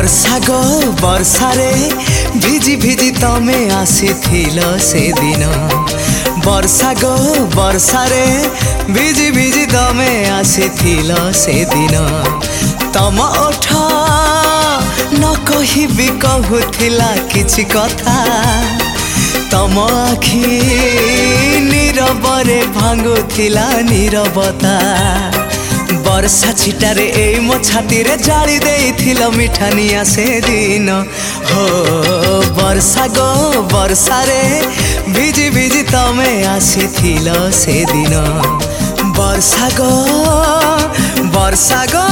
वर्षा गो वर्षारे भिजी भिजी तमे आसीथिल से दिन। वर्षा गो वर्षारे भिजी भिजी तमे आसीथिल से दिन। तम ओठ न कहिबी कहूथिला किछि कथा। तम आखि नीरबरे भांगुथिला नीरबता। वर्षा छिटारे ए मो छाती रे जाली देइथिल मिठानिया से दिन। हो वर्षा गो वर्षा रे भिजी भिजी तमे आसीथिल से दिन। वर्षा गो वर्षा गो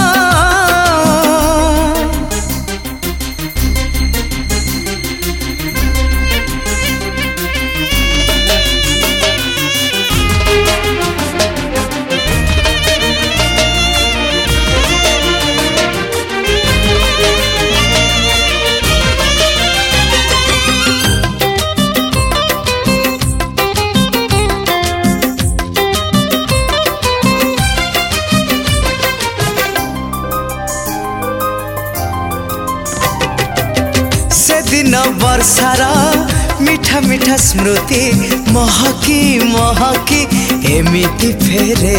दिन वर्षार मीठा मीठा स्मृति महकी महकी एमिति फेरे।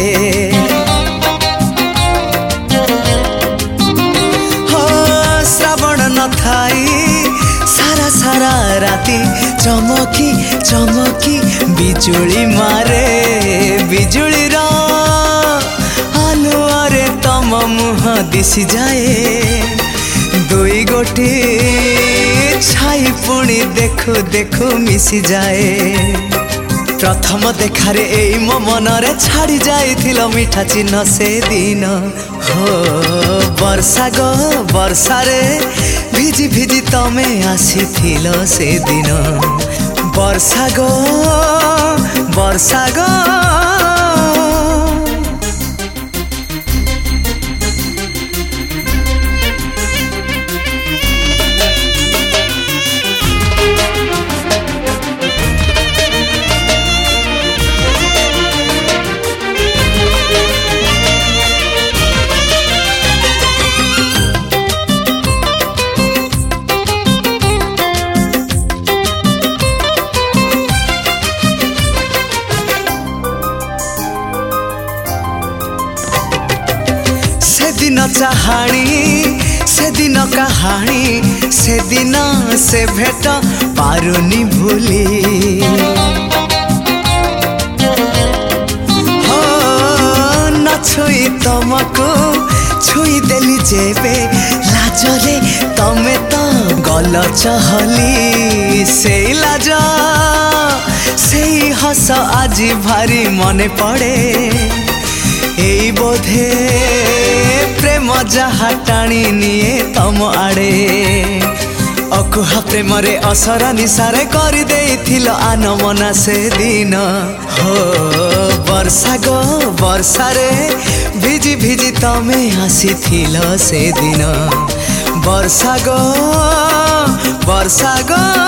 हो श्रावण न थाई सारा सारा राती चमकी चमकी बिजुली मारे। बिजुली रा आलुआरे तम मुह दिशि जाए। दुई गोटी छाई पुणी देखु देखु मिसी जाए। प्रथम देखारे एई मो मनरे छाड़ी जाइथिल मिठा चिन्ह से दिन। हो वर्षा गो वर्षा रे भिजी भिजी तमे आसीथिल से दिन। वर्षा गो वर्षा गो दिन चाहाणी से दिन कहानी से दिन से भेट पारुनी भूली। हो न छुई तुमको छुई देली जेबे लाजरे तमे तो गल चहली। से लाज से हस आज भारी मने पड़े। एई बोधे प्रेम जहा टाणी निए तम आड़े। अकुहा प्रेम रे असरा निसारे कर देइथिल आनमना से दिन। हो वर्षा गो वर्षा रे भिजी भिजी तमे आसीथिल से दिन। वर्षा गो वर्षा गो।